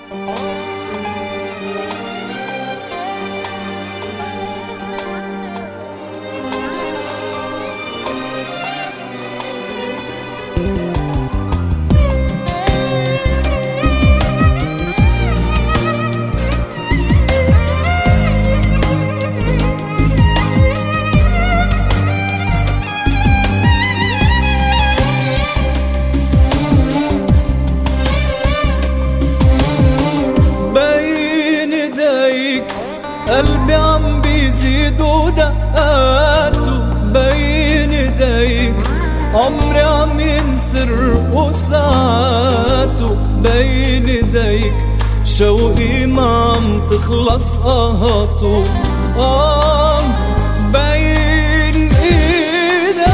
قلبي عم بيزيد ودقاته بين ايديك، عمري عم ينسر وساعاته بين ايديك، شوقي ما عم تخلص قهاته بين ايديك.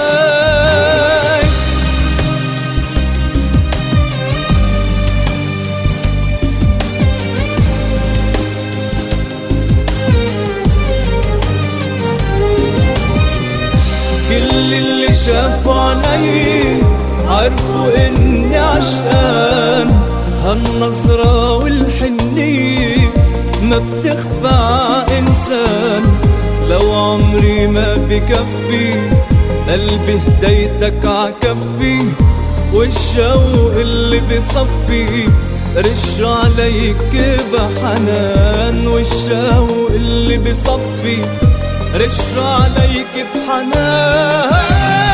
كل اللي شافوا علي عرفوا اني عشقان، هالنظرة والحنية ما بتخفى ع انسان. لو عمري ما بكفي قلبي هديتك عكفي، والشوق اللي بصفي رش عليك بحنان، والشوق اللي بصفي رش عليك بحنان.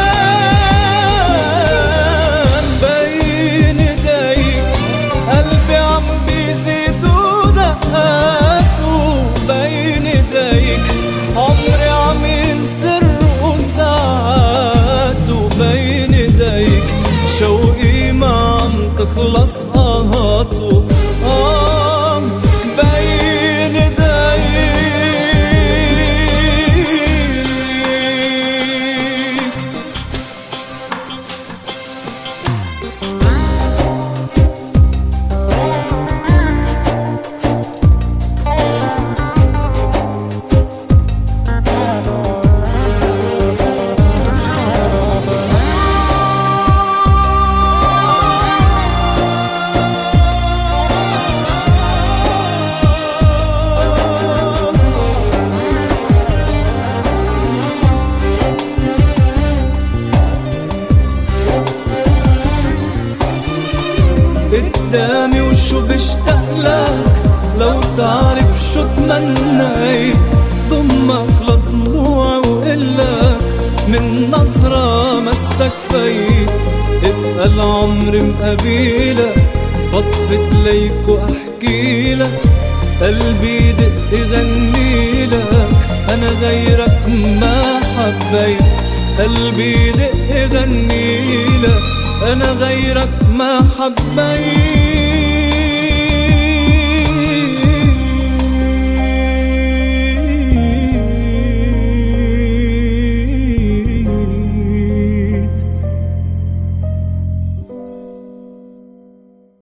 بين ايديك قلبي عم بيزيد ودقاته بين ايديك، عمري عم ينسر وساعاته بين ايديك، شوقي ما عم تخلص قهاته بين ايديك. قدامي وشو بشتاق لك، لو تعرف شو تمنيت ضمك لضلوع وقلك من نظرة ما استكفيت. ابقى العمر مقابلك فضفت ليك واحكي لك، قلبي دق غني لك انا غيرك ما حبيت. قلبي دق غني لك انا غيرك ما حبيت.